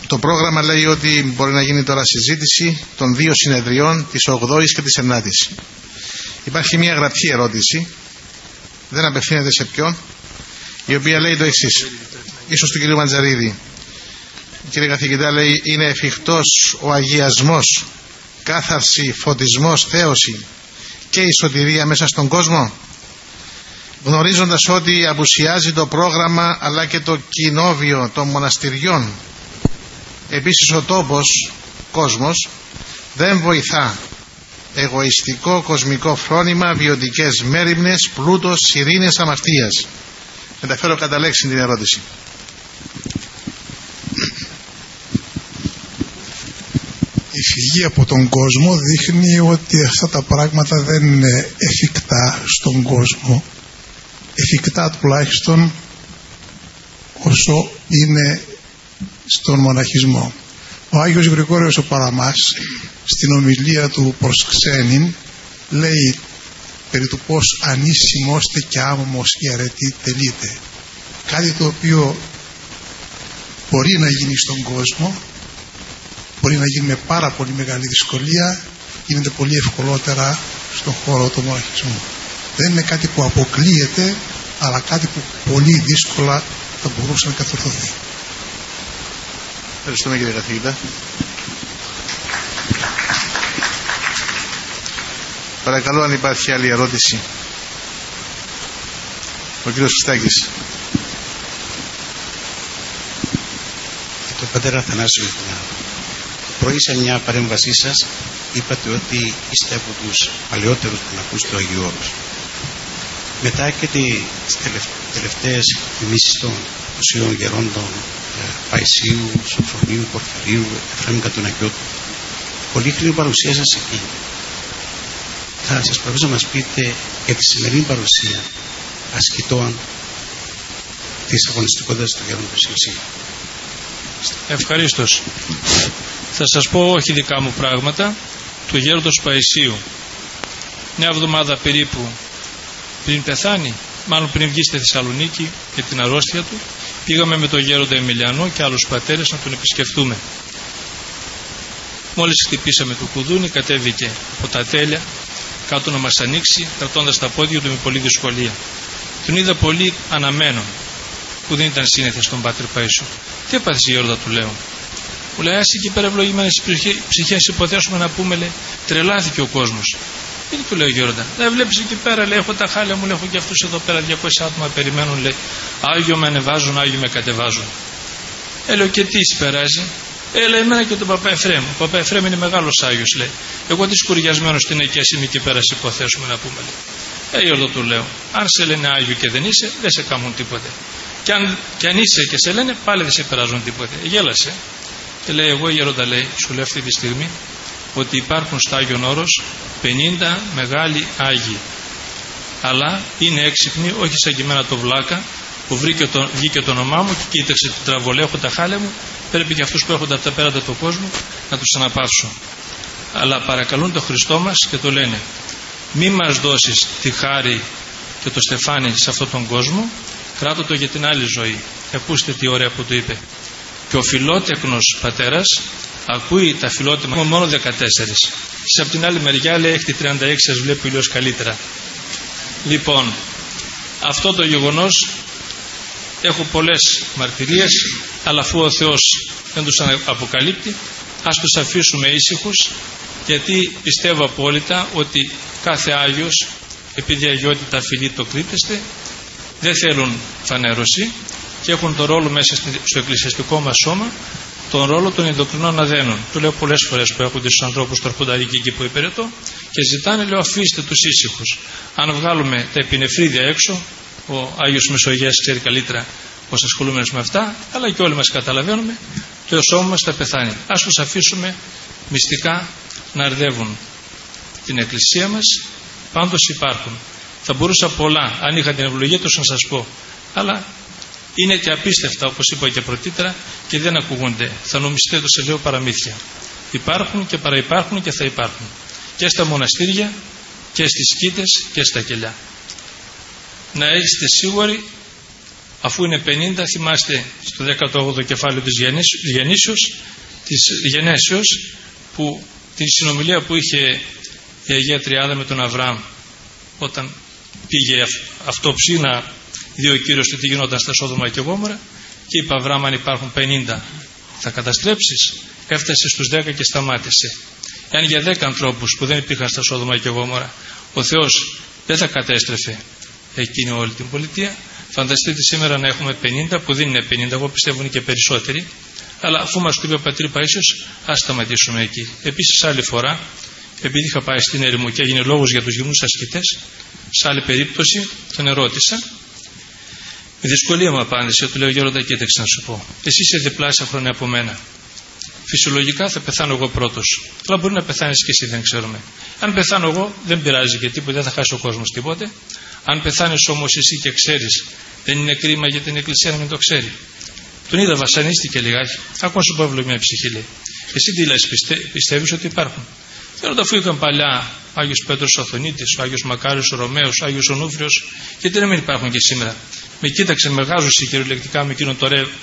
Το πρόγραμμα λέει ότι μπορεί να γίνει τώρα συζήτηση των δύο συνεδριών, της 8ης και της 9ης. Υπάρχει μια γραπτή ερώτηση, δεν απευθύνεται σε ποιον, η οποία λέει το εξής, ίσως του κ. Μαντζαρίδη. Κύριε καθηγητά, λέει, είναι εφικτός ο αγιασμός, κάθαρση, φωτισμός, θέωση και η σωτηρία μέσα στον κόσμο, γνωρίζοντας ότι απουσιάζει το πρόγραμμα αλλά και το κοινόβιο των μοναστηριών. Επίσης ο τόπος, κόσμος, δεν βοηθά. Εγωιστικό κοσμικό φρόνημα, βιωτικές μέριμνες, πλούτος, ειρήνες, αμαρτίας. Μεταφέρω κατά λέξη την ερώτηση. Η φυγή από τον κόσμο δείχνει ότι αυτά τα πράγματα δεν είναι εφικτά στον κόσμο. Εφικτά τουλάχιστον όσο είναι στον μοναχισμό. Ο Άγιος Γρηγόριος ο Παραμάς στην ομιλία του προς ξένην λέει περί του πως ανήσιμώστε και άμμος η αρετή τελείται. Κάτι το οποίο μπορεί να γίνει στον κόσμο, μπορεί να γίνει με πάρα πολύ μεγάλη δυσκολία, γίνεται πολύ ευκολότερα στον χώρο του μοναχισμού. Δεν είναι κάτι που αποκλείεται, αλλά κάτι που πολύ δύσκολα θα μπορούσε να καθορθωθεί. Ευχαριστούμε κύριε καθηγητά. Παρακαλώ, αν υπάρχει άλλη ερώτηση. Ο κύριος Χριστάκης. Το πατέρα Αθανάσιο, πρωί σε μια παρέμβασή σας είπατε ότι είστε από τους παλαιότερους μοναχούς του Αγίου Όρους. Μετά και τις τελευταίες μιμήσεις των ουσιών γερόντων Παϊσίου, Σοφρονίου, Πορφυρίου, Εφραίμ Κατουνακιώτου, πολύχρονη παρουσία σας εκεί. Θα σας παρακαλώ να μας πείτε για τη σημερινή παρουσία ασκητών της αγωνιστικότητας του γέροντος Ηλσίου. Ευχαρίστως. Θα σας πω όχι δικά μου πράγματα, του γέροντος Παϊσίου. Μια εβδομάδα περίπου πριν πεθάνει, μάλλον πριν βγει στη Θεσσαλονίκη και την αρρώστια του, πήγαμε με τον γέροντα Εμιλιανό και άλλους πατέρες να τον επισκεφτούμε. Μόλις χτυπήσαμε το κουδούνι, κατέβηκε από τα τέλεια κάτω να μας ανοίξει, κρατώντας τα πόδια του με πολλή δυσκολία. Τον είδα πολύ αναμένον, που δεν ήταν σύνηθε στον Πάτερ Παϊσίου. Τι έπαθες γέροντα, του λέω. Μου λέει, ας εκεί πέρα ευλογημένες ψυχές υποθέσουμε να πούμε, λέει, τρελάθηκε ο κόσμος. Γιατί του λέω, γέροντα, δεν βλέπεις εκεί πέρα, λέει, έχω τα χάλια μου, λέει, έχω και αυτούς εδώ πέρα 200 άτομα περιμένουν, λέει, Άγιο με ανεβάζουν, Άγιο με κατεβάζουν. Λέω, και τι περάζει. Λέει, εμένα και τον Παπά Εφραίμ. Ο Παπά Εφραίμ είναι μεγάλος Άγιος, λέει. Εγώ τι σκουριασμένος στην εκκέση είμαι εκεί πέρα, σε υποθέσουμε να πούμε, λέει. Γέροντα, του λέω, αν σε λένε Άγιο και δεν είσαι, δεν σε κάνουν τίποτε. Και αν είσαι και σε λένε, πάλι δεν σε περάζουν τίποτε. Γέλασε. Και λέει, εγώ γέροντα, λέει, σου λέω αυτή τη στιγμή ότι υπάρχουν στο Άγιον Όρος 50 μεγάλοι Άγιοι. Αλλά είναι έξυπνοι, όχι σαν και εμένα το βλάκα που βγήκε το όνομά μου και κοίταξε την τραβολέ, έχω τα χάλια μου. Πρέπει και αυτούς που έρχονται από τα πέρατα του κόσμου να τους αναπαύσω. Αλλά παρακαλούν τον Χριστό μας και το λένε, μη μας δώσεις τη χάρη και το στεφάνι σε αυτόν τον κόσμο, κράτω το για την άλλη ζωή. Ακούστε τι ωραία που το είπε. Και ο φιλότεκνος πατέρας ακούει τα φιλότιμα μόνο 14. Και από την άλλη μεριά λέει έχει 36, σας βλέπει ο ήλιος καλύτερα. Λοιπόν, αυτό το γεγονός έχω πολλές μαρτυρίες, αλλά αφού ο Θεός δεν τους αποκαλύπτει, ας τους αφήσουμε ήσυχους, γιατί πιστεύω απόλυτα ότι κάθε Άγιος, επειδή η αγιότητα φιλεί το κρύπτεστε, δεν θέλουν φανέρωση και έχουν τον ρόλο μέσα στο εκκλησιαστικό μας σώμα, τον ρόλο των ενδοκρινών αδένων. Το λέω πολλές φορές που έρχονται στους ανθρώπους του αρχονταρίκη εκεί που υπηρετώ και ζητάνε, λέω, αφήστε τους ήσυχους. Αν βγάλουμε τα επινεφρίδια έξω, ο Άγιος Μεσογείας ξέρει καλύτερα πως ασχολούμενος με αυτά, αλλά και όλοι μας καταλαβαίνουμε, το σώμα μας θα πεθάνει. Ας τους αφήσουμε μυστικά να αρδεύουν την εκκλησία μας, πάντως υπάρχουν. Θα μπορούσα πολλά, αν είχα την ευλογία τους, να σας πω, αλλά είναι και απίστευτα, όπως είπα και πρωτήτερα, και δεν ακούγονται. Θα νομιστείτε, το σε λέω, παραμύθια. Υπάρχουν και παραυπάρχουν και θα υπάρχουν. Και στα μοναστήρια και στις σκήτες και στα κελιά. Να είστε σίγουροι Αφού είναι 50, θυμάστε στο 18ο κεφάλαιο της Γενέσεως, που την συνομιλία που είχε η Αγία Τριάδα με τον Αβραάμ, όταν πήγε αυτόψη να δει ο Κύριος τι γινόταν στα Σόδομα και Γόμορα, και είπε: Αβραάμ, αν υπάρχουν 50 θα καταστρέψεις? Έφτασε στους 10 και σταμάτησε. Εάν για 10 ανθρώπους που δεν υπήρχαν στα Σόδομα και Γόμορα ο Θεός δεν θα κατέστρεφε εκείνη όλη την πολιτεία, φανταστείτε σήμερα να έχουμε 50, που δεν είναι 50, εγώ πιστεύω είναι και περισσότεροι, αλλά αφού μας το είπε ο πατήρ Παΐσιος, ας σταματήσουμε εκεί. Επίσης, άλλη φορά, επειδή είχα πάει στην έρημο και έγινε λόγος για τους γυμνούς ασκητές, σε άλλη περίπτωση τον ερώτησα, με δυσκολία μου απάντησε, του λέω: Γέροντα, κοίταξε να σου πω, εσύ είσαι διπλάσια χρόνια από μένα. Φυσιολογικά θα πεθάνω εγώ πρώτος, αλλά μπορεί να πεθάνεις και εσύ, δεν ξέρουμε. Αν πεθάνω εγώ, δεν πειράζει και τίποτα, δεν θα χάσει ο κόσμος τίποτε. Αν πεθάνεις όμως εσύ και ξέρεις, δεν είναι κρίμα για την Εκκλησία να μην το ξέρει? Τον είδα, βασανίστηκε λιγάκι. Ακόμα σου πω ευλογημένη ψυχή, λέει. Εσύ τι λες, πιστεύεις ότι υπάρχουν? Γέροντα, αφού είχαν παλιά ο Άγιος Πέτρος ο Αθωνίτης, ο Άγιος Μακάριος ο Ρωμαίος, ο Άγιος Ονούφριος, γιατί να μην υπάρχουν και σήμερα? Με κοίταξε με γάζωση κυριολεκτικά με εκείνο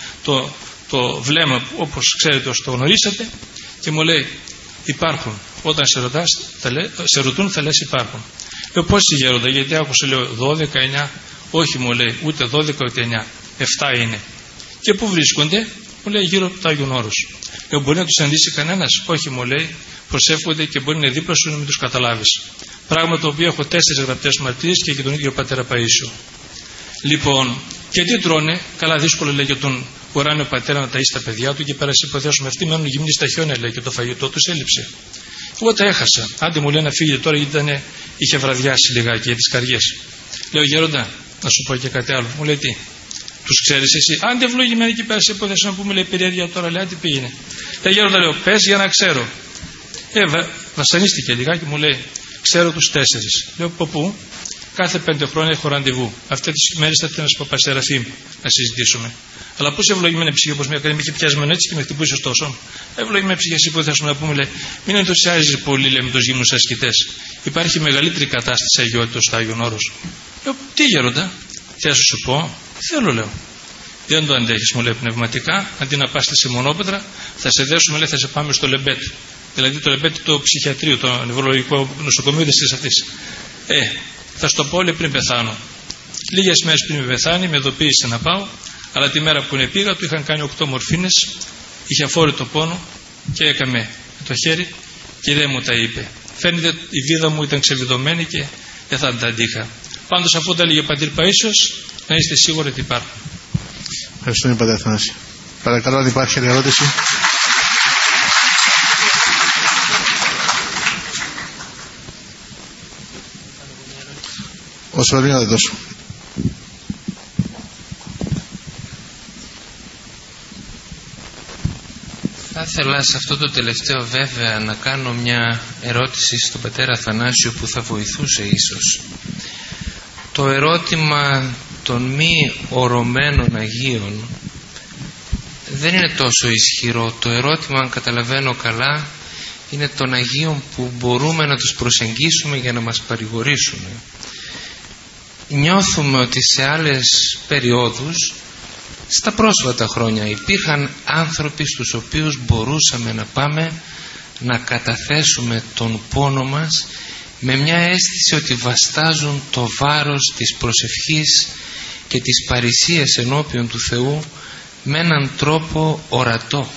το βλέμμα, όπως ξέρετε, ως το γνωρίσατε, και μου λέει: υπάρχουν. Όταν σε ρωτούν θα λες υπάρχουν. Λέω: πόσοι, Γέροντα? Γιατί άκουσα, λέω, 12, 9. Όχι, μου λέει, ούτε 12 ούτε 9, 7 είναι. Και πού βρίσκονται? Μου λέει: γύρω από το Άγιον Όρος. Λέω: μπορεί να τους αντίσει κανένας? Όχι, μου λέει, προσεύχονται και μπορεί να είναι δίπλα σου να μην τους καταλάβεις. Πράγμα το οποίο έχω 4 γραπτές μαρτυρίες και τον ίδιο πατέρα Παΐσιο. Λοιπόν, και τι τρώνε? Καλά, δύσκολο, λέει, για τον ουράνιο πατέρα να ταΐσει τα παιδιά του, και πέρασε υποθέσουμε αυτοί μένουν γυμνοί στα χιόνια, λέει, και το φαγητό τους έλειψε. Εγώ τα έχασα. Άντε, μου λέει, να φύγει τώρα, γιατί είχε βραδιάσει λιγάκι για τις καριές. Λέω: Γέροντα, να σου πω και κάτι άλλο. Μου λέει: τι? Τους ξέρεις εσύ? Άντε, ευλογημένοι, εκεί πέρα σε υποθέσουμε να πούμε, λέει, περιέργεια τώρα, λέει, τι πήγαινε. Λέει: Γέροντα, λέω, πες για να ξέρω. Βασανίστηκε λιγάκι, μου λέει: ξέρω τους 4. Λέω: από πού? Κάθε 5 χρόνια έχω ραντεβού. Αυτές τις μέρες θα έρθει ένας Παπασεραφείμ να συζητήσουμε. Αλλά πώς ευλογημένη ψυχή, όπως με έκανε, με είχε πιασμένο έτσι και με χτυπούσε ωστόσο. Ευλογημένη ψυχή, εσύ που θα σου να πούμε, λέει, μην ενθουσιάζεις πολύ, λέει, με τους γυμνούς ασκητές. Υπάρχει μεγαλύτερη κατάσταση αγιότητας στο Άγιον Όρος. Λέω: τι, Γέροντα? Τι να σου πω? Θέλω, λέω. Δεν το αντέχεις, μου λέει, πνευματικά. Αντί να πας σε μονόπετρα, θα σε δέσουμε, λέει, θα σε πάμε στο Λεμπέτ. Δηλαδή το Λεμπέτ, το ψυχιατρίο, το νευρολογικό νοσοκομείο της αυτής. Θα στο πω, λέει, πριν πεθάνω. Λίγες μέρες πριν με πεθάνει, με ειδοποίησε να πάω, αλλά τη μέρα που πήγα, του είχαν κάνει 8 μορφίνες, είχε αφόρητο πόνο και έκαμε με το χέρι και δεν μου τα είπε. Φαίνεται η βίδα μου ήταν ξεβιδωμένη και δεν θα τα αντίχα. Πάντως, αφού τα έλεγε ο πατήρ Παΐσιος, να είστε σίγουροι ότι υπάρχουν. Ευχαριστούμε, πατέρα Αθανάση. Παρακαλώ, αν υπάρχει άλλη ερώτηση. Ο Σωρία δεν δώσω. Θα ήθελα σε αυτό το τελευταίο βέβαια να κάνω μια ερώτηση στον πατέρα Αθανάσιο που θα βοηθούσε ίσως. Το ερώτημα των μη ορωμένων Αγίων δεν είναι τόσο ισχυρό. Το ερώτημα, αν καταλαβαίνω καλά, είναι των Αγίων που μπορούμε να τους προσεγγίσουμε για να μας παρηγορήσουν. Νιώθουμε ότι σε άλλες περιόδους, στα πρόσφατα χρόνια, υπήρχαν άνθρωποι στους οποίους μπορούσαμε να πάμε να καταθέσουμε τον πόνο μας με μια αίσθηση ότι βαστάζουν το βάρος της προσευχής και της παρησίας ενώπιον του Θεού με έναν τρόπο ορατό.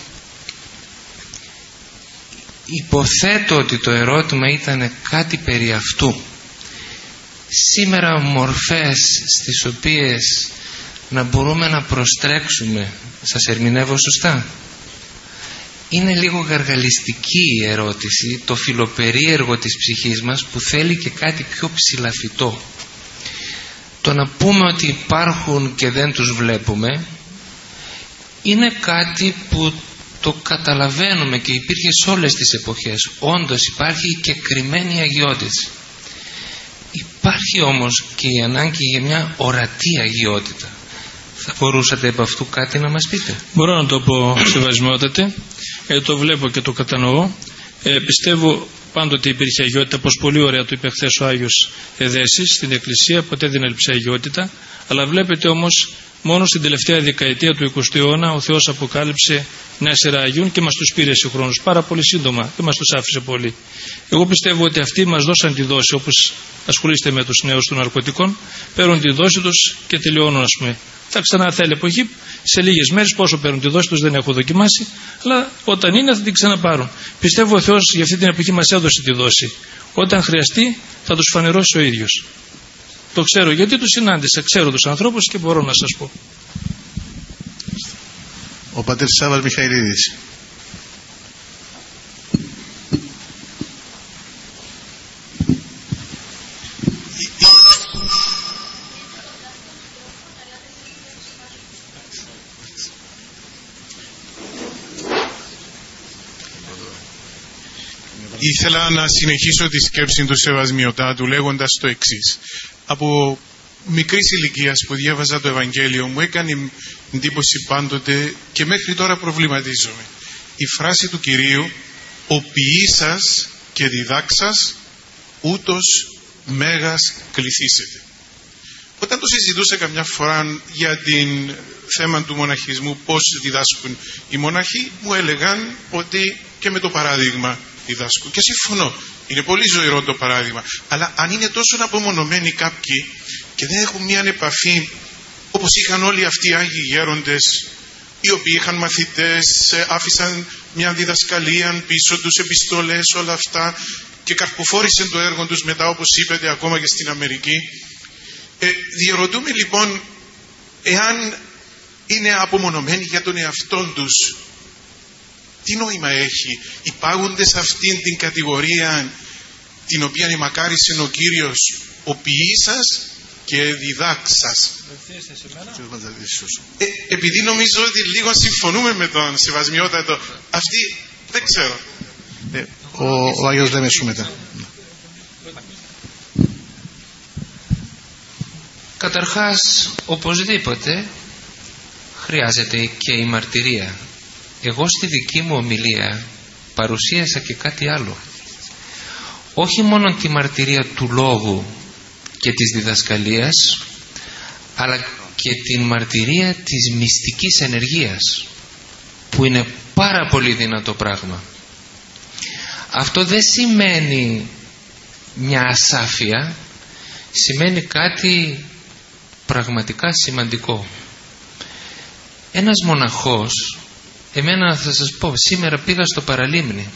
Υποθέτω ότι το ερώτημα ήταν κάτι περί αυτού. Σήμερα μορφές στις οποίες να μπορούμε να προστρέξουμε, σας ερμηνεύω σωστά? Είναι λίγο γαργαλιστική η ερώτηση, το φιλοπερίεργο της ψυχής μας που θέλει και κάτι πιο ψηλαφιτό. Το να πούμε ότι υπάρχουν και δεν τους βλέπουμε είναι κάτι που το καταλαβαίνουμε και υπήρχε σε όλες τις εποχές. Όντως υπάρχει και κρυμμένη αγιότητα. Υπάρχει όμως και η ανάγκη για μια ορατή αγιότητα. Θα μπορούσατε από αυτού κάτι να μας πείτε? Μπορώ να το πω, σεβασμιότατε, το βλέπω και το κατανοώ. Πιστεύω πάντοτε υπήρχε αγιότητα, πως πολύ ωραία το είπε χθες ο Άγιος Εδέσης, στην Εκκλησία ποτέ δεν έλειψε αγιότητα, αλλά βλέπετε όμως μόνο στην τελευταία δεκαετία του 20ου αιώνα ο Θεός αποκάλυψε μια σειρά Αγίων και μας τους πήρε συγχρόνως πάρα πολύ σύντομα, δεν μας τους άφησε πολύ. Εγώ πιστεύω ότι αυτοί μας δώσαν τη δόση, όπως ασχολείστε με τους νέους των ναρκωτικών, παίρνουν τη δόση τους και τελειώνουν, ας πούμε. Θα ξανάρθει άλλη εποχή, σε λίγες μέρες πόσο παίρνουν τη δόση τους δεν έχω δοκιμάσει, αλλά όταν είναι θα την ξαναπάρουν. Πιστεύω ο Θεός για αυτή την εποχή μας έδωσε τη δόση. Όταν χρειαστεί θα τους φανερώσει ο ίδιος. Το ξέρω γιατί τους συνάντησα, ξέρω τους ανθρώπους και μπορώ να σας πω. Ο πατέρ Σάββας Μιχαηλίδης. Ήθελα να συνεχίσω τη σκέψη του Σεβασμιωτάτου λέγοντας το εξής. Από μικρής ηλικίας που διάβαζα το Ευαγγέλιο μου έκανε εντύπωση πάντοτε και μέχρι τώρα προβληματίζομαι. Η φράση του Κυρίου «Ο ποιήσας και διδάξας ούτως μέγας κληθήσετε». Όταν το συζητούσα καμιά φορά για την θέμα του μοναχισμού, πώς διδάσκουν οι μοναχοί, μου έλεγαν ότι και με το παράδειγμα διδάσκουν. Και συμφωνώ, είναι πολύ ζωηρό το παράδειγμα. Αλλά αν είναι τόσο απομονωμένοι κάποιοι και δεν έχουν μια επαφή όπως είχαν όλοι αυτοί οι Άγιοι Γέροντες, οι οποίοι είχαν μαθητές, άφησαν μια διδασκαλία πίσω τους, επιστολές, όλα αυτά και καρποφόρησαν το έργο τους μετά, όπως είπατε, ακόμα και στην Αμερική. Διερωτούμε λοιπόν, εάν είναι απομονωμένοι για τον εαυτόν τους, τι νόημα έχει? Υπάγονται σε αυτήν την κατηγορία την οποία μακάρισε ο Κύριος, ο ποιήσας και διδάξας. Επειδή νομίζω ότι λίγο συμφωνούμε με τον Σεβασμιότατο, αυτή δεν ξέρω. Ο Άγιος Δέμεσου μετά. Καταρχάς, οπωσδήποτε χρειάζεται και η μαρτυρία. Εγώ στη δική μου ομιλία παρουσίασα και κάτι άλλο. Όχι μόνο τη μαρτυρία του λόγου και της διδασκαλίας, αλλά και την μαρτυρία της μυστικής ενεργείας, που είναι πάρα πολύ δυνατό πράγμα. Αυτό δεν σημαίνει μια ασάφεια, σημαίνει κάτι πραγματικά σημαντικό. Ένας μοναχός, εμένα θα σας πω, σήμερα πήγα στο Παραλίμνη,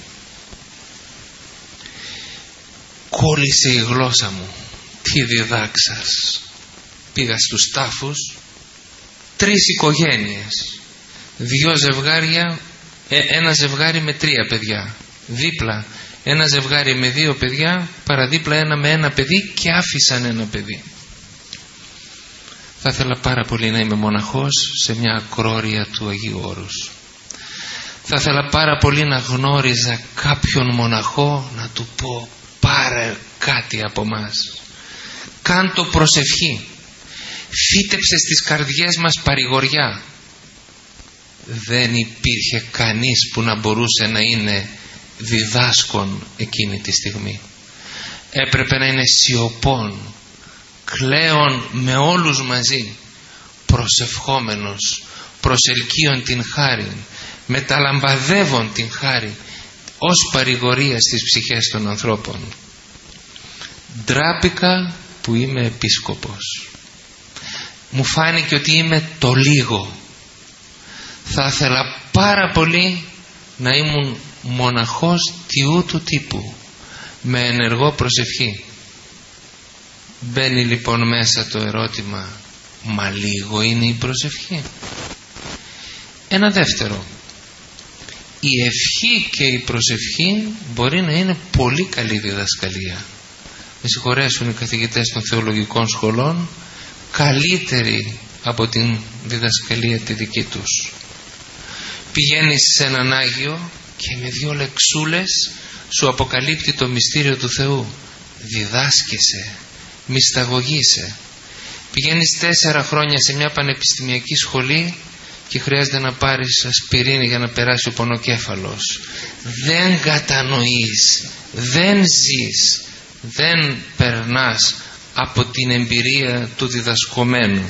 κόλλησε η γλώσσα μου, τι διδάξας. Πήγα στους τάφους, 3 οικογένειες, 2 ζευγάρια, ένα ζευγάρι με 3 παιδιά, δίπλα ένα ζευγάρι με 2 παιδιά, παραδίπλα ένα με 1 παιδί και άφησαν ένα παιδί. Θα ήθελα πάρα πολύ να είμαι μοναχός σε μια ακρόρια του Αγίου Όρους. Θα ήθελα πάρα πολύ να γνώριζα κάποιον μοναχό, να του πω πάρε κάτι από μας, κάν' προσευχή, φύτεψε στις καρδιές μας παρηγοριά. Δεν υπήρχε κανείς που να μπορούσε να είναι διδάσκον εκείνη τη στιγμή. Έπρεπε να είναι σιωπών, κλαίων με όλους μαζί, προσευχόμενος, προσελκύων την χάρη, μεταλαμπαδεύων την χάρη, ως παρηγορία στις ψυχές των ανθρώπων. Ντράπηκα που είμαι επίσκοπος. Μου φάνηκε ότι είμαι το λίγο. Θα ήθελα πάρα πολύ να ήμουν μοναχός τιού του τύπου, με ενεργό προσευχή. Μπαίνει λοιπόν μέσα το ερώτημα, μα λίγο είναι η προσευχή? Ένα δεύτερο, η ευχή και η προσευχή μπορεί να είναι πολύ καλή διδασκαλία. Με συγχωρέσουν οι καθηγητές των θεολογικών σχολών, καλύτερη από την διδασκαλία τη δική τους. Πηγαίνεις σε έναν Άγιο και με 2 λεξούλες σου αποκαλύπτει το μυστήριο του Θεού. Διδάσκεσαι, μυσταγωγείσαι. Πηγαίνεις 4 χρόνια σε μια πανεπιστημιακή σχολή και χρειάζεται να πάρεις ασπιρίνη για να περάσει ο πονοκέφαλος. Δεν κατανοείς, δεν ζεις, δεν περνάς από την εμπειρία του διδασκομένου.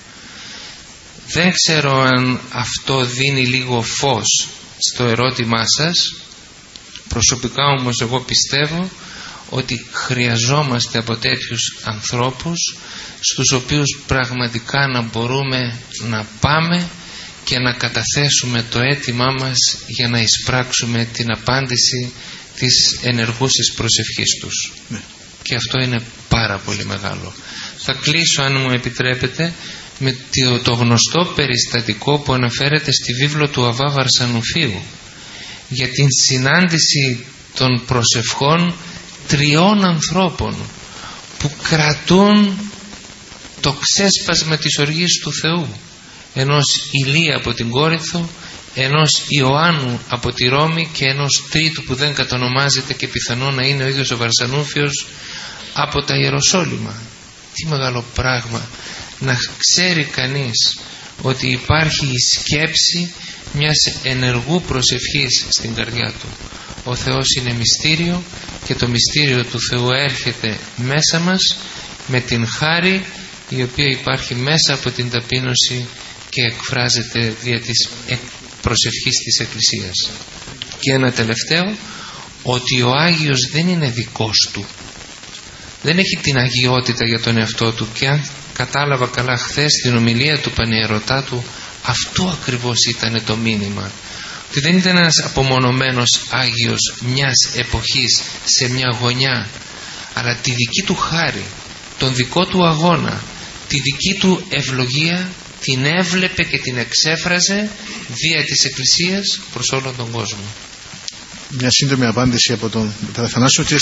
Δεν ξέρω αν αυτό δίνει λίγο φως στο ερώτημά σας. Προσωπικά όμως εγώ πιστεύω ότι χρειαζόμαστε από τέτοιους ανθρώπους στους οποίους πραγματικά να μπορούμε να πάμε και να καταθέσουμε το αίτημά μας για να εισπράξουμε την απάντηση της ενεργούσης προσευχής τους. Ναι. Και αυτό είναι πάρα πολύ μεγάλο. Θα κλείσω, αν μου επιτρέπετε, με το γνωστό περιστατικό που αναφέρεται στη βίβλο του Αββά Βαρσανουφίου για την συνάντηση των προσευχών 3 ανθρώπων που κρατούν το ξέσπασμα της οργής του Θεού, ενός Ηλία από την Κόρινθο, ενός Ιωάννου από τη Ρώμη και ενός τρίτου που δεν κατονομάζεται και πιθανό να είναι ο ίδιος ο Βαρσανούφιος από τα Ιεροσόλυμα. Τι μεγάλο πράγμα να ξέρει κανείς ότι υπάρχει η σκέψη μιας ενεργού προσευχής στην καρδιά του. Ο Θεός είναι μυστήριο και το μυστήριο του Θεού έρχεται μέσα μας με την χάρη η οποία υπάρχει μέσα από την ταπείνωση και εκφράζεται δια της προσευχής της Εκκλησίας. Και ένα τελευταίο, ότι ο Άγιος δεν είναι δικός του, δεν έχει την αγιότητα για τον εαυτό του, και αν κατάλαβα καλά χθες την ομιλία του Πανιερωτά του, αυτό ακριβώς ήταν το μήνυμα, ότι δεν ήταν ένας απομονωμένος Άγιος μιας εποχής σε μια γωνιά, αλλά τη δική του χάρη, τον δικό του αγώνα, τη δική του ευλογία την έβλεπε και την εξέφραζε δια της Εκκλησίας προς όλον τον κόσμο. Μια σύντομη απάντηση από τον Αθανάσιο και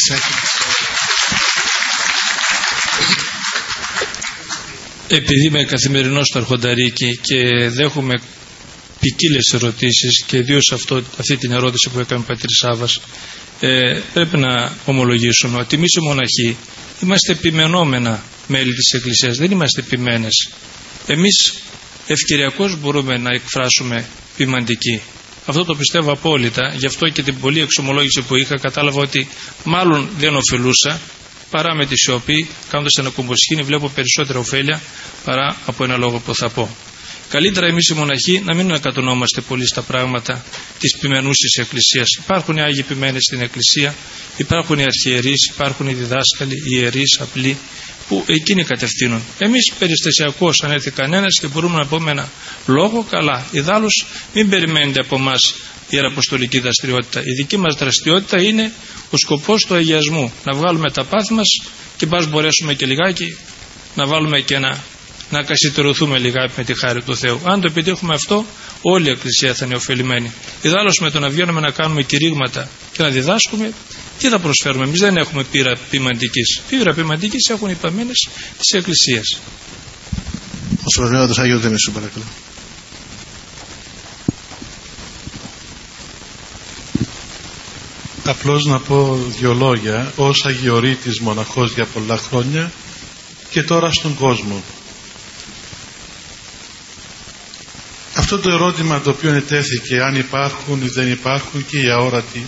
επειδή είμαι καθημερινός στο Αρχονταρίκι και δέχομαι ποικίλες ερωτήσεις και ιδίως αυτή την ερώτηση που έκανε ο πατήρ Σάββας, πρέπει να ομολογήσουμε ότι εμείς οι μοναχοί είμαστε επιμενόμενα μέλη της Εκκλησίας, δεν είμαστε επιμένες. Εμείς ευκαιριακώς μπορούμε να εκφράσουμε ποιμαντική. Αυτό το πιστεύω απόλυτα, γι' αυτό και την πολλή εξομολόγηση που είχα κατάλαβα ότι μάλλον δεν ωφελούσα, παρά με τη σιωπή, κάνοντας ένα κουμποσχήνι βλέπω περισσότερα ωφέλεια παρά από ένα λόγο που θα πω. Καλύτερα εμείς οι μοναχοί να μην ανακατονόμαστε πολύ στα πράγματα της ποιμενούσης Εκκλησίας. Υπάρχουν οι Άγιοι ποιμένες στην Εκκλησία, υπάρχουν οι αρχιερείς, υπάρχουν οι διδάσκαλοι, οι ιερείς, απλοί, που εκείνοι κατευθύνουν. Εμείς περιστασιακώς, αν έρθει κανένας και μπορούμε να πούμε ένα λόγο, καλά. Ιδάλλως μην περιμένετε από εμάς ιεραποστολική δραστηριότητα. Η δική μας δραστηριότητα είναι ο σκοπός του αγιασμού. Να βγάλουμε τα πάθη μας και πας μπορέσουμε και λιγάκι να βάλουμε και να κασιτερωθούμε λιγάκι με τη χάρη του Θεού. Αν το επιτύχουμε αυτό, όλη η Εκκλησία θα είναι ωφελημένη. Ιδάλλως με το να βγαίνουμε να κάνουμε κηρύγματα και να διδάσκουμε, τι θα προσφέρουμε? Εμείς δεν έχουμε πείρα ποιμαντικής. Πείρα ποιμαντικής έχουν οι παμένες της Εκκλησίας. Ο Σωρονέατος Άγιος Δήμης, παρακαλώ. Απλώς να πω 2 λόγια ως αγιορείτης μοναχός για πολλά χρόνια και τώρα στον κόσμο. Αυτό το ερώτημα το οποίο ετέθηκε, αν υπάρχουν ή δεν υπάρχουν και οι αόρατοι,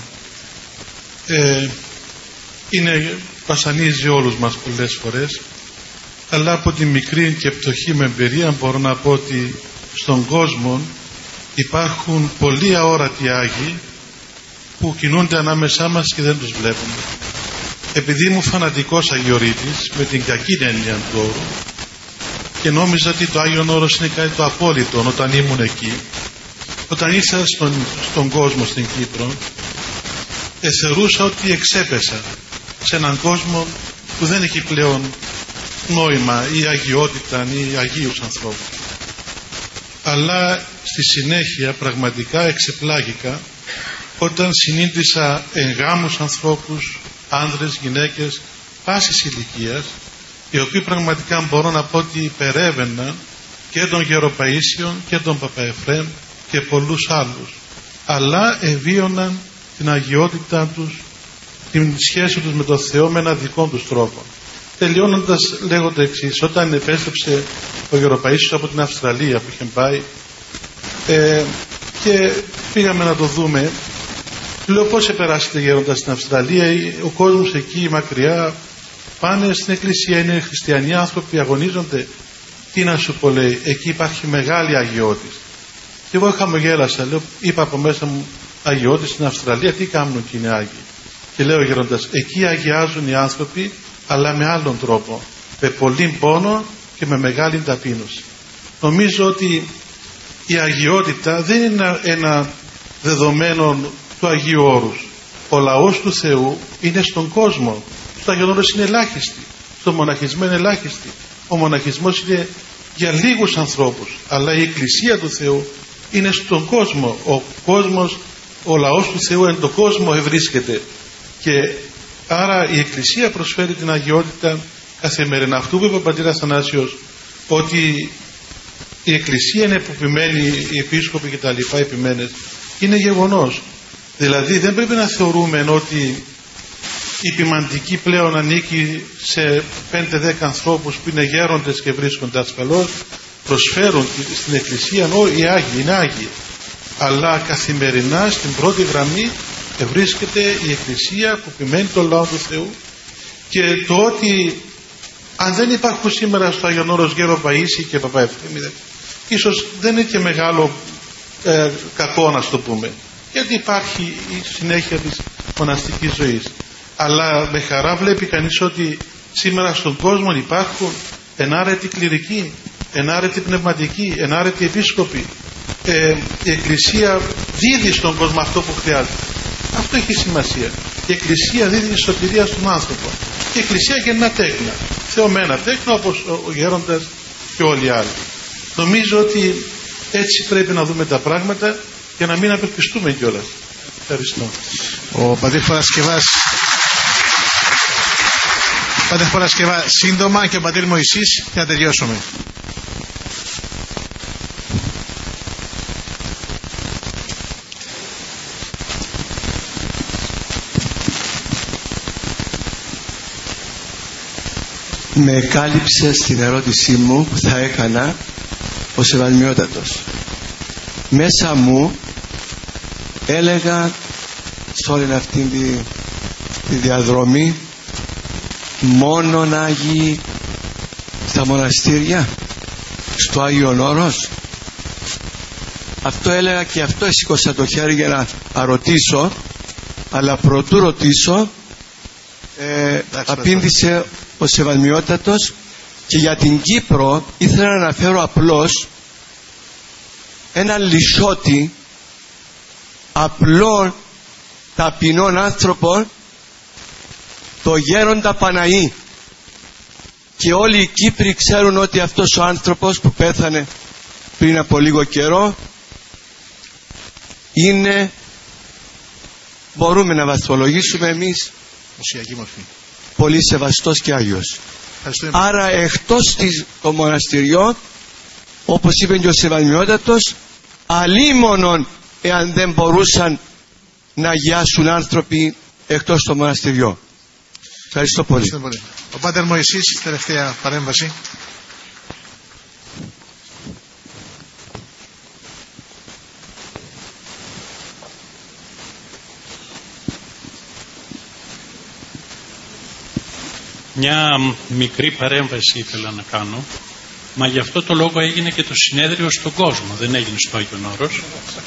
βασανίζει όλους μας πολλές φορές, αλλά από τη μικρή και πτωχή με εμπειρία μπορώ να πω ότι στον κόσμο υπάρχουν πολλοί αόρατοι Άγιοι που κινούνται ανάμεσά μας και δεν τους βλέπουμε. Επειδή ήμουν φανατικός αγιορείτης με την κακή έννοια του όρου και νόμιζα ότι το Άγιον Όρος είναι κάτι το απόλυτο όταν ήμουν εκεί, όταν ήρθα στον κόσμο στην Κύπρο, θεωρούσα ότι εξέπεσα σε έναν κόσμο που δεν έχει πλέον νόημα ή αγιότητα ή αγίους ανθρώπους. Αλλά στη συνέχεια πραγματικά εξεπλάγηκα όταν συνείδησα εγγάμους ανθρώπους, άνδρες, γυναίκες πάσης ηλικίας, οι οποίοι πραγματικά μπορώ να πω ότι υπερεύαιναν και των Γεροπαΐσιων και των Παπαεφρέμ και πολλούς άλλους, αλλά ευίωναν την αγιότητά τους, την σχέση τους με τον Θεό με έναν δικό τους τρόπο. Τελειώνοντας λέγω το εξής: όταν επέστρεψε ο Γεροπαΐσιος από την Αυστραλία που είχε πάει Και πήγαμε να το δούμε. Λέω, πώς επεράσετε γέροντα στην Αυστραλία? Ο κόσμος εκεί μακριά πάνε στην εκκλησία, είναι χριστιανοί άνθρωποι, αγωνίζονται. Τι να σου πω, λέει, εκεί υπάρχει μεγάλη αγιότης. Και εγώ χαμογέλασα, λέω, είπα από μέσα μου, αγιώτες στην Αυστραλία, τι κάνουν εκεί είναι άγιοι? Και λέω, γέροντας, εκεί αγιάζουν οι άνθρωποι, αλλά με άλλον τρόπο, με πολύ πόνο και με μεγάλη ταπείνωση. Νομίζω ότι η αγιότητα δεν είναι ένα δεδομένο του Αγίου Όρους. Ο λαός του Θεού είναι στον κόσμο. Στο Άγιον Όρος είναι ελάχιστοι. Στο μοναχισμό είναι ελάχιστοι. Ο μοναχισμός είναι για λίγους ανθρώπους. Αλλά η Εκκλησία του Θεού είναι στον κόσμο. Ο κόσμος, ο λαός του Θεού εν το κόσμο ευρίσκεται. Και άρα η Εκκλησία προσφέρει την αγιότητα καθημερινά. Αυτό που είπε ο πατήρ Αθανάσιος, ότι η Εκκλησία είναι επιμμένη, οι επίσκοποι και τα λοιπά επιμένες, είναι γεγονός. Δηλαδή δεν πρέπει να θεωρούμε ότι η ποιμαντική πλέον ανήκει σε 5-10 ανθρώπους που είναι γέροντες και βρίσκονται ασφαλώς, προσφέρουν στην Εκκλησία, οι Άγιοι είναι Άγιοι, αλλά καθημερινά στην πρώτη γραμμή βρίσκεται η Εκκλησία που επιμένει τον λαό του Θεού. Και το ότι αν δεν υπάρχουν σήμερα στο Άγιον Όρος γέρο Παΐσι και Παπαευθύμιδα, ίσως δεν είναι και μεγάλο κακό να το πούμε, γιατί υπάρχει η συνέχεια της μοναστικής ζωής. Αλλά με χαρά βλέπει κανείς ότι σήμερα στον κόσμο υπάρχουν ενάρετοι κληρικοί, ενάρετοι πνευματικοί, ενάρετοι επίσκοποι. Η Εκκλησία δίδει στον κόσμο αυτό που χρειάζεται. Αυτό έχει σημασία. Η Εκκλησία δίδει τη σωτηρία στον άνθρωπο. Η Εκκλησία γεννά τέκνα, θεωμένα τέκνα, όπως ο γέροντας και όλοι οι άλλοι. Νομίζω ότι έτσι πρέπει να δούμε τα πράγματα για να μην απελπιστούμε κιόλας. Ευχαριστώ. Ο πατήρ Παρασκευά σύντομα και ο πατήρ Μωυσής για να τελειώσουμε. Με κάλυψε στην ερώτησή μου που θα έκανα ο Σεβασμιότατος. Μέσα μου έλεγα σε όλη αυτή τη διαδρομή μόνον Άγιοι στα μοναστήρια, στο Άγιον Όρος. Αυτό έλεγα και αυτό σήκωσα το χέρι για να ρωτήσω, αλλά προτού ρωτήσω απήντησε ο Σεβασμιότατος. Και για την Κύπρο ήθελα να αναφέρω απλώς έναν λυσότη απλών ταπεινών άνθρωπων, το γέροντα Παναή. Και όλοι οι Κύπροι ξέρουν ότι αυτός ο άνθρωπος που πέθανε πριν από λίγο καιρό είναι, μπορούμε να βαθμολογήσουμε εμείς, πολύ σεβαστός και Άγιος. Άρα εκτός των μοναστηριών, όπως είπε και ο Σεβασμιότατος, αλίμονον εάν δεν μπορούσαν να αγιάσουν άνθρωποι εκτός των μοναστηριών. Ευχαριστώ πολύ. Ο Πάτερ Μωυσής, τελευταία παρέμβαση. Μια μικρή παρέμβαση ήθελα να κάνω, μα γι' αυτό το λόγο έγινε και το συνέδριο στον κόσμο, δεν έγινε στο Άγιον Όρος.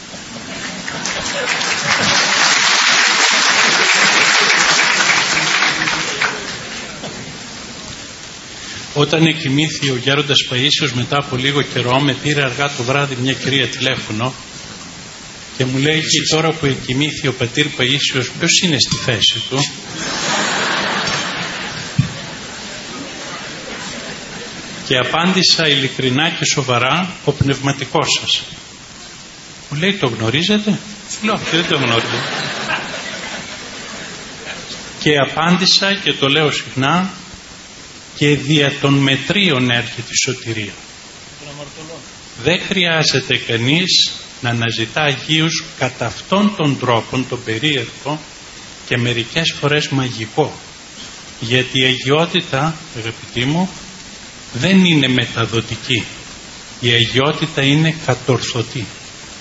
Όταν εκοιμήθη ο γέροντας Παΐσιος μετά από λίγο καιρό, με πήρε αργά το βράδυ μια κυρία τηλέφωνο και μου λέει, και τώρα που εκοιμήθη ο πατήρ Παΐσιος, ποιος είναι στη θέση του? Και απάντησα ειλικρινά και σοβαρά, ο πνευματικός σας. Μου λέει, το γνωρίζετε? Λέω, όχι, δεν το γνωρίζω. Και απάντησα και το λέω συχνά, και δια των μετρίων έρχεται η σωτηρία. Δεν χρειάζεται κανείς να αναζητά Αγίους κατά αυτόν τον τρόπο, τον περίεργο και μερικές φορές μαγικό. Γιατί η αγιότητα, αγαπητοί μου, δεν είναι μεταδοτική. Η αγιότητα είναι κατορθωτή.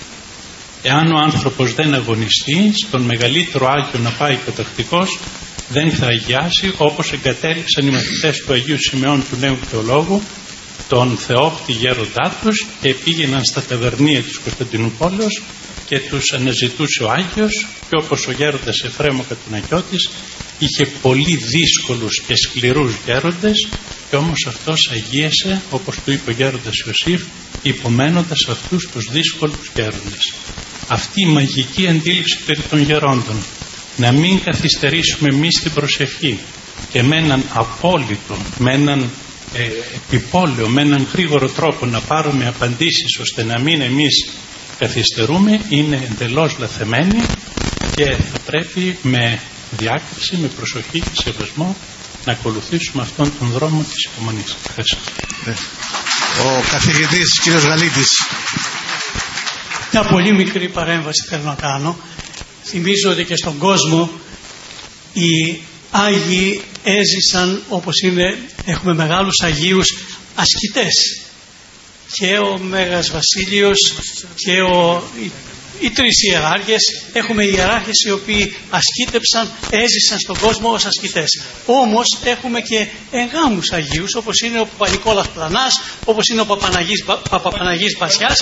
Εάν ο άνθρωπος δεν αγωνιστεί, στον μεγαλύτερο Άγιο να πάει κατακτικός, δεν θα αγιάσει, όπως εγκατέλειξαν οι μαθητές του Αγίου Σιμεών του Νέου Θεολόγου, τον Θεόπτη γέροντά τους, και πήγαιναν στα ταβερνία της Κωνσταντινούπολης και τους αναζητούσε ο Άγιος, και όπως ο γέροντας Εφραίμ ο Κατουνακιώτης είχε πολύ δύσκολους και σκληρούς γέροντες, και όμως αυτός αγίασε, όπως του είπε ο γέροντας Ιωσήφ, υπομένοντας αυτούς τους δύσκολους γέροντες. Αυτή η μαγική αντίληψη περί των γερόντων, να μην καθυστερήσουμε εμείς την προσευχή και με έναν απόλυτο, με έναν επιπόλαιο, με έναν γρήγορο τρόπο να πάρουμε απαντήσεις ώστε να μην εμείς καθυστερούμε, είναι εντελώς λαθεμένη, και θα πρέπει με διάκριση, με προσοχή και σεβασμό να ακολουθήσουμε αυτόν τον δρόμο της υπομονής. Ευχαριστώ. Ο καθηγητής κ. Γαλίτης. Μια πολύ μικρή παρέμβαση θέλω να κάνω. Θυμίζω ότι και στον κόσμο οι Άγιοι έζησαν, όπως είναι, έχουμε μεγάλους Αγίους ασκητές. Και ο Μέγας Βασίλειος και οι τρεις ιεράρχες. Έχουμε ιεράρχες οι οποίοι ασκήτεψαν, έζησαν στον κόσμο ως ασκητές. Όμως έχουμε και εγγάμους Αγίους, όπως είναι ο Παπα-Νικόλας Πλανάς, όπως είναι ο Παπαπαναγής Μπασιάς.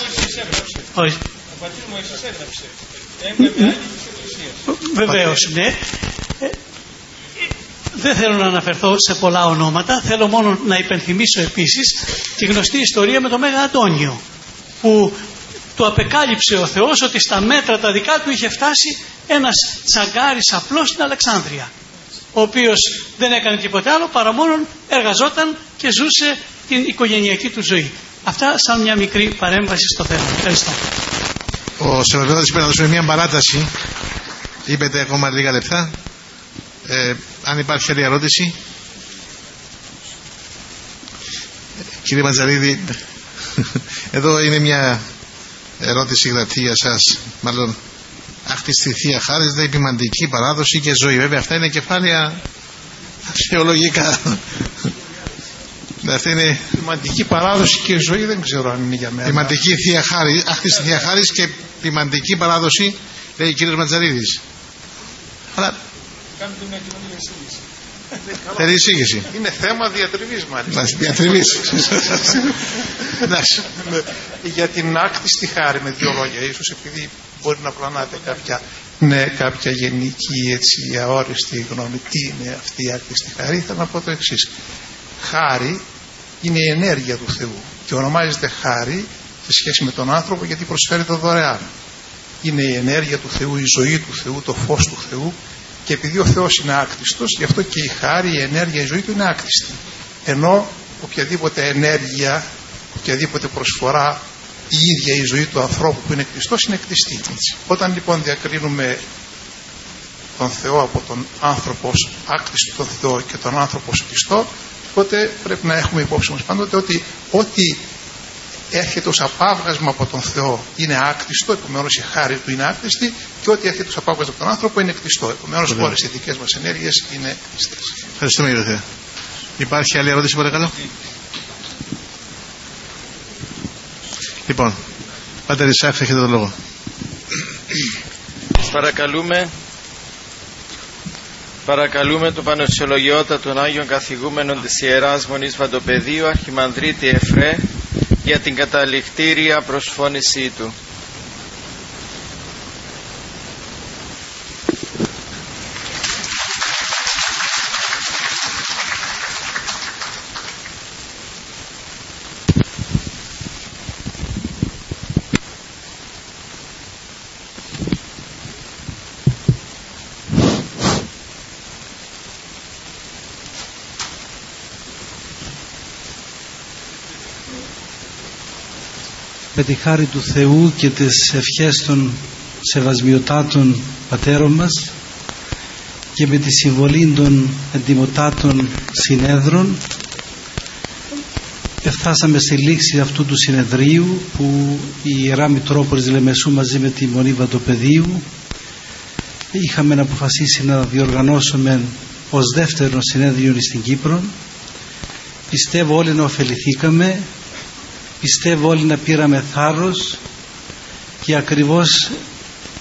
Βεβαίως, ναι. Δεν θέλω να αναφερθώ σε πολλά ονόματα, θέλω μόνο να υπενθυμίσω επίσης τη γνωστή ιστορία με τον Μέγα Αντώνιο, που του απεκάλυψε ο Θεός ότι στα μέτρα τα δικά του είχε φτάσει ένας τσαγκάρης απλός στην Αλεξάνδρεια, ο οποίος δεν έκανε τίποτε άλλο παρά μόνο εργαζόταν και ζούσε την οικογενειακή του ζωή. Αυτά σαν μια μικρή παρέμβαση στο θέμα. Ευχαριστώ. Ο Σεβασμιώτης είπε να δώσουμε μια παράταση. Είπετε ακόμα λίγα λεπτά. Αν υπάρχει άλλη ερώτηση. Κύριε Μαντζαρίδη, εδώ είναι μια ερώτηση γραπτή για σας. Μάλλον, άκτιστη Θεία Χάρις, δε επιμαντική παράδοση και ζωή. Βέβαια αυτά είναι κεφάλαια θεολογικά. Αυτή είναι ποιμαντική παράδοση και ζωή, δεν ξέρω αν είναι για μένα. Ποιμαντική Θεία Χάρις, άκτιστη Θεία Χάρις και ποιμαντική παράδοση, λέει ο κύριος Ματζαρίδης. Αλλά κάνετε μια κοινωνία εισήγηση. Θέλει εισήγηση. Είναι θέμα διατριβής μάλιστα. Διατριβής. Εντάξει. Για την άκτιστη χάρη με δύο λόγια, ίσως επειδή μπορεί να πλανάτε κάποια γενική έτσι αόριστη γνώμη τι είναι αυτή η άκτιστη χάρη, θα να πω το εξής. Χάρη είναι η ενέργεια του Θεού και ονομάζεται χάρη σε σχέση με τον άνθρωπο γιατί προσφέρεται δωρεάν. Είναι η ενέργεια του Θεού, η ζωή του Θεού, το φως του Θεού, και επειδή ο Θεός είναι άκτιστος, γι' αυτό και η χάρη, η ενέργεια, η ζωή του είναι άκτιστη. Ενώ οποιαδήποτε ενέργεια, οποιαδήποτε προσφορά, η ίδια η ζωή του ανθρώπου που είναι κτιστός είναι κτιστή. Όταν λοιπόν διακρίνουμε τον Θεό από τον άνθρωπο ως άκτιστο τον Θεό και τον άνθρωπο ως κτιστό, τότε πρέπει να έχουμε υπόψη μας πάντοτε ότι ό,τι έρχεται ως απάβγασμα από τον Θεό είναι άκτιστο, επομένως η χάρη του είναι άκτιστη, και ό,τι έρχεται ως απάβγασμα από τον άνθρωπο είναι κτιστό. Επομένως όλες οι δικές μας ενέργειες είναι κτιστές. Ευχαριστούμε κύριε Θεέ. Υπάρχει άλλη ερώτηση παρακαλώ? Λοιπόν, Πάτερ Ισάφ, έχετε το λόγο. Παρακαλούμε τον Πανεσιολογιώτα των Άγιων Καθηγούμενων της Ιεράς Μονής Βαντοπεδίου Αρχιμανδρίτη Εφρέ για την καταληκτήρια προσφώνησή του. Με τη χάρη του Θεού και τις ευχές των σεβασμιωτάτων πατέρων μας και με τη συμβολή των εντιμωτάτων συνέδρων φτάσαμε στη λήξη αυτού του συνεδρίου που η Ιερά Μητρόπολης Λεμεσού μαζί με τη Μονή Βαντοπεδίου είχαμε αποφασίσει να διοργανώσουμε ως δεύτερο συνέδριο στην Κύπρο. Πιστεύω όλοι να ωφεληθήκαμε, πιστεύω όλοι να πήραμε θάρρος και ακριβώς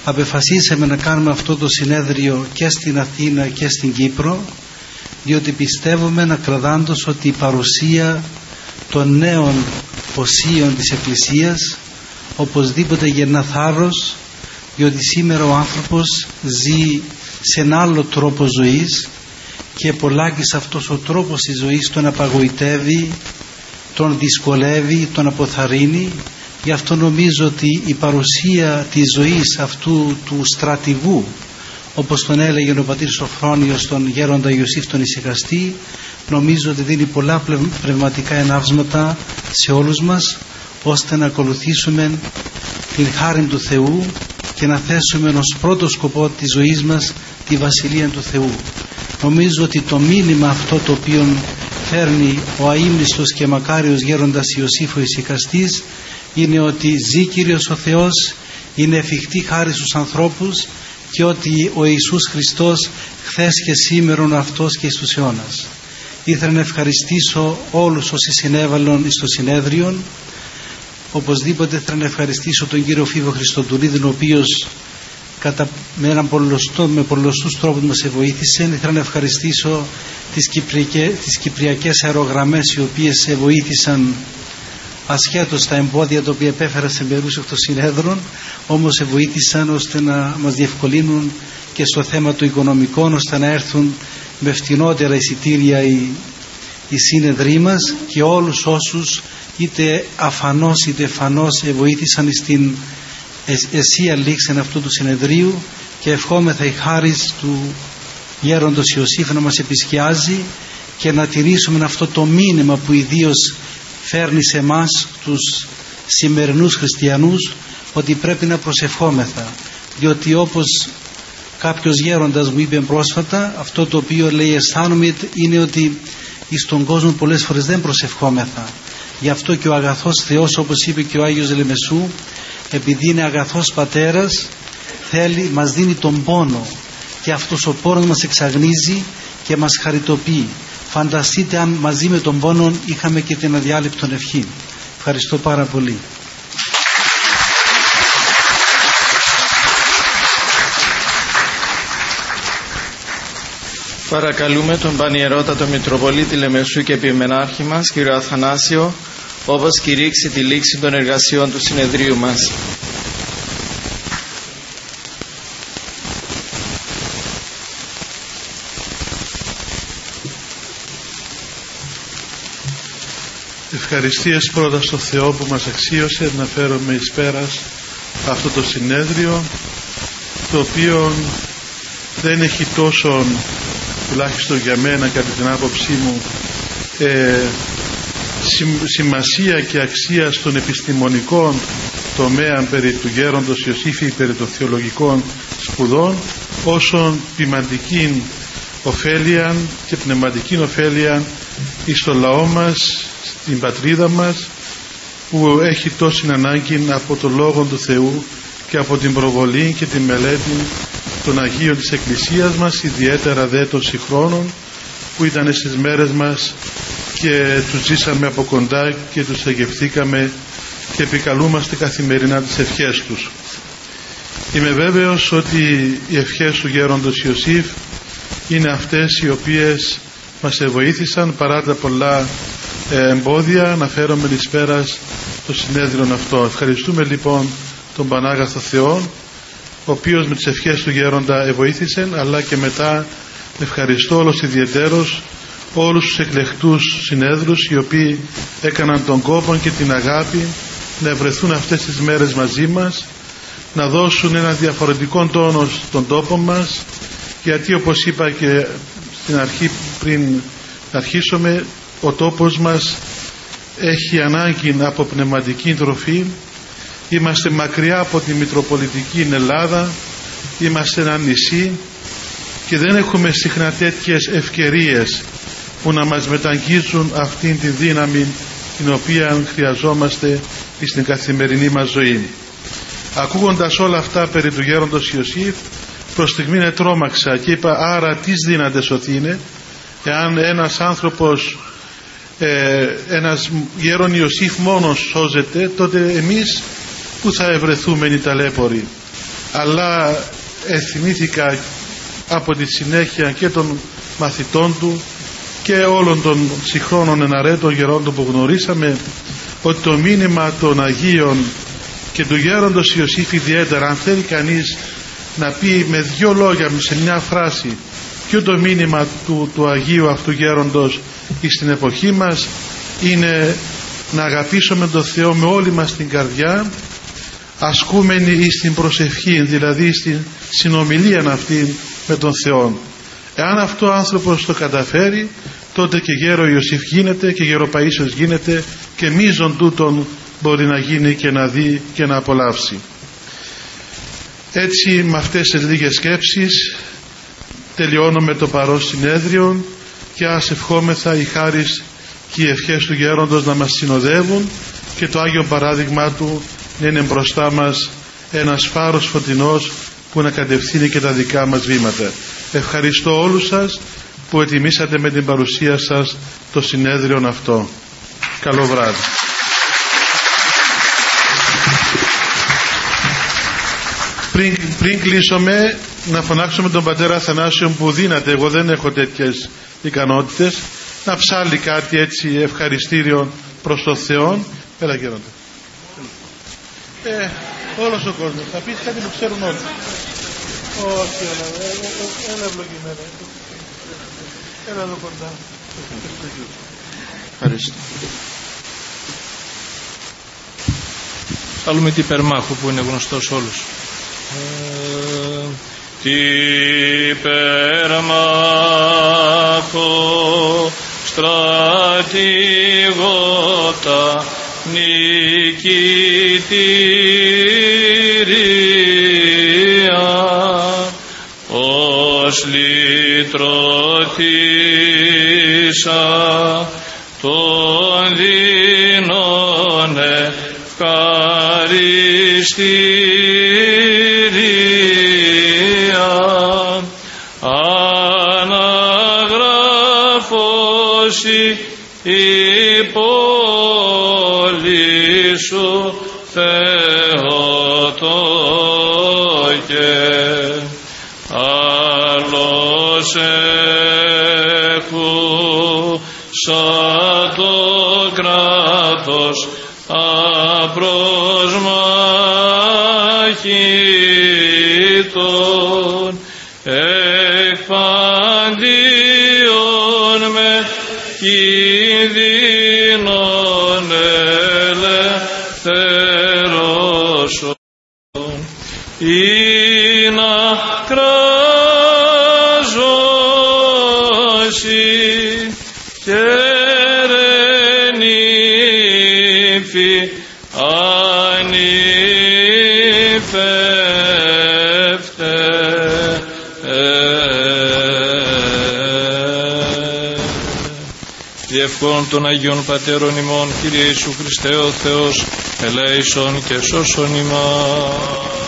απεφασίσαμε να κάνουμε αυτό το συνέδριο και στην Αθήνα και στην Κύπρο, διότι πιστεύουμε ακραδάντως ότι η παρουσία των νέων οσίων της Εκκλησίας οπωσδήποτε γεννά θάρρος, διότι σήμερα ο άνθρωπος ζει σε ένα άλλο τρόπο ζωής και πολλάκις αυτός ο τρόπος της ζωής τον απαγοητεύει, τον δυσκολεύει, τον αποθαρρύνει. Γι' αυτό νομίζω ότι η παρουσία της ζωής αυτού του στρατηγού, όπως τον έλεγε ο πατήρ Σοφρόνιος τον γέροντα Ιωσήφ τον Ησυχαστή, νομίζω ότι δίνει πολλά πνευματικά ενάυσματα σε όλους μας, ώστε να ακολουθήσουμε την χάρη του Θεού και να θέσουμε ως πρώτο σκοπό της ζωής μας τη Βασιλεία του Θεού. Νομίζω ότι το μήνυμα αυτό το οποίο φέρνει ο αείμνηστος και μακάριος γέροντας Ιωσήφ ο Ησυχαστής είναι ότι ζει Κύριος ο Θεός, είναι εφικτή χάρη στους ανθρώπους και ότι ο Ιησούς Χριστός χθες και σήμερον αυτός και στους αιώνας. Ήθελα να ευχαριστήσω όλους όσοι συνέβαλαν στο συνέδριο. Οπωσδήποτε θέλω να ευχαριστήσω τον κύριο Φίβο Χριστοδουλίδη, ο οποίος με πολλωστούς τρόπους μας βοήθησε. Ήθελα να ευχαριστήσω τις κυπριακές αερογραμμές, οι οποίες βοήθησαν ασχέτως τα εμπόδια τα οποία επέφερα σε μερούς εκ των συνέδρων, όμως βοήθησαν ώστε να μας διευκολύνουν και στο θέμα του οικονομικών, ώστε να έρθουν με φτηνότερα εισιτήρια οι σύνεδροί μας, και όλους όσους είτε αφανώς είτε φανώς βοήθησαν στην αισία λήξη αυτού του συνεδρίου, και ευχόμεθα η χάρις του γέροντος Ιωσήφ να μας επισκιάζει και να τηρήσουμε αυτό το μήνυμα που ιδίως φέρνει σε εμάς τους σημερινούς χριστιανούς, ότι πρέπει να προσευχόμεθα, διότι όπως κάποιος γέροντας μου είπε πρόσφατα, αυτό το οποίο λέει αισθάνομαι είναι ότι στον κόσμο πολλές φορές δεν προσευχόμεθα. Γι' αυτό και ο αγαθός Θεός, όπως είπε και ο Άγιος Λεμεσού, επειδή είναι αγαθός πατέρας, μας δίνει τον πόνο, και αυτός ο πόνος μας εξαγνίζει και μας χαριτοποιεί. Φανταστείτε αν μαζί με τον πόνο είχαμε και την αδιάλειπτον ευχή. Ευχαριστώ πάρα πολύ. Παρακαλούμε τον Πανιερότατο Μητροπολίτη Λεμεσού και Επιμενάρχη μας, κύριο Αθανάσιο, όπως κηρύξει τη λήξη των εργασιών του συνεδρίου μας. Ευχαριστίες πρώτα στο Θεό που μας αξίωσε να φέρουμε εις πέρας αυτό το συνέδριο, το οποίο δεν έχει τόσο, τουλάχιστον για μένα κατά την άποψή μου, σημασία και αξία στον επιστημονικό τομέα περί του γέροντος Ιωσήφη, περί των θεολογικών σπουδών, όσον ποιμαντική ωφέλεια και πνευματική ωφέλεια εις το λαό μας, στην πατρίδα μας, που έχει τόση ανάγκη από το Λόγο του Θεού και από την προβολή και τη μελέτη των Αγίων της Εκκλησίας μας, ιδιαίτερα δε των συγχρόνων που ήταν στις μέρες μας και τους ζήσαμε από κοντά και τους εγευθήκαμε και επικαλούμαστε καθημερινά τις ευχές τους. Είμαι βέβαιος ότι οι ευχές του γέροντος Ιωσήφ είναι αυτές οι οποίες μας βοήθησαν παρά τα πολλά εμπόδια να φέρουμε εις πέρας το συνέδριο αυτό. Ευχαριστούμε λοιπόν τον Πανάγαθο Θεό, ο οποίος με τις ευχές του γέροντα βοήθησε, αλλά και μετά ευχαριστώ όλος ιδιαιτέρως όλους τους εκλεκτούς συνέδρους, οι οποίοι έκαναν τον κόπο και την αγάπη να βρεθούν αυτές τις μέρες μαζί μας, να δώσουν ένα διαφορετικό τόνο στον τόπο μας, γιατί όπως είπα και στην αρχή πριν αρχίσουμε, ο τόπος μας έχει ανάγκη από πνευματική τροφή. Είμαστε μακριά από τη Μητροπολιτική Ελλάδα, είμαστε ένα νησί και δεν έχουμε συχνά τέτοιες ευκαιρίες που να μας μεταγγίζουν αυτήν τη δύναμη την οποία χρειαζόμαστε στην καθημερινή μας ζωή. Ακούγοντας όλα αυτά περί του γέροντος Ιωσήφ, προς στιγμήν τρόμαξα και είπα, άρα τι δύνατες ότι είναι, εάν ένας άνθρωπος, ένας γέρον Ιωσήφ μόνος σώζεται, τότε εμείς που θα ευρεθούμε οι ταλέποροι. αλλά θυμήθηκα από τη συνέχεια και των μαθητών του και όλων των συγχρόνων εναρέτων γερόντων που γνωρίσαμε, ότι το μήνυμα των Αγίων και του γέροντος Ιωσήφ ιδιαίτερα, αν θέλει κανείς να πει με δυο λόγια, σε μια φράση, ποιο το μήνυμα του Αγίου αυτού γέροντος στην εποχή μας, είναι να αγαπήσουμε τον Θεό με όλη μας την καρδιά, ασκούμενοι στην προσευχή, δηλαδή στην συνομιλία αυτή με τον Θεό. Εάν αυτό ο άνθρωπος το καταφέρει, τότε και γέρο Ιωσήφ γίνεται και γεροπαΐσιος γίνεται και μείζον τούτον μπορεί να γίνει και να δει και να απολαύσει. Έτσι, με αυτές τις λίγες σκέψεις τελειώνουμε το παρόν συνέδριο και ας ευχόμεθα η χάρις και οι ευχές του γέροντος να μας συνοδεύουν και το Άγιο παράδειγμα του να είναι μπροστά μας ένας φάρος φωτεινός που να κατευθύνει και τα δικά μας βήματα. Ευχαριστώ όλους σας που ετοιμήσατε με την παρουσία σας το συνέδριο αυτό. Καλό βράδυ. Πριν κλείσουμε, να φωνάξουμε τον πατέρα Αθανάσιο που δύναται, εγώ δεν έχω τέτοιες ικανότητες, να ψάλει κάτι έτσι ευχαριστήριο προς τον Θεό. Έλα γέροντα. Όλος ο κόσμος θα πεις κάτι που ξέρουν όλοι. Όχι, έλα ευλογημένα. Έλα εδώ κοντά. Ευχαριστώ. Άλλουμε την Υπερμάχου που είναι γνωστός όλους. Τι Υπερμάχο στρατηγότα νικητήρια, ως λυτρωθήσα των δεινών ευχαριστήρια, αναγράφωση η πόλη σου Θεότο και άλλος σαν το κράτος απροσμάχητον εκπαντίον με κινδύνων ελευθερώσον ή να κράζωση και ρενήφη ανήφευτε διευκόν των Αγίων Πατέρων ημών, Κύριε Ιησού Χριστέ ο Θεός, ελέησον και σώσον ημάς.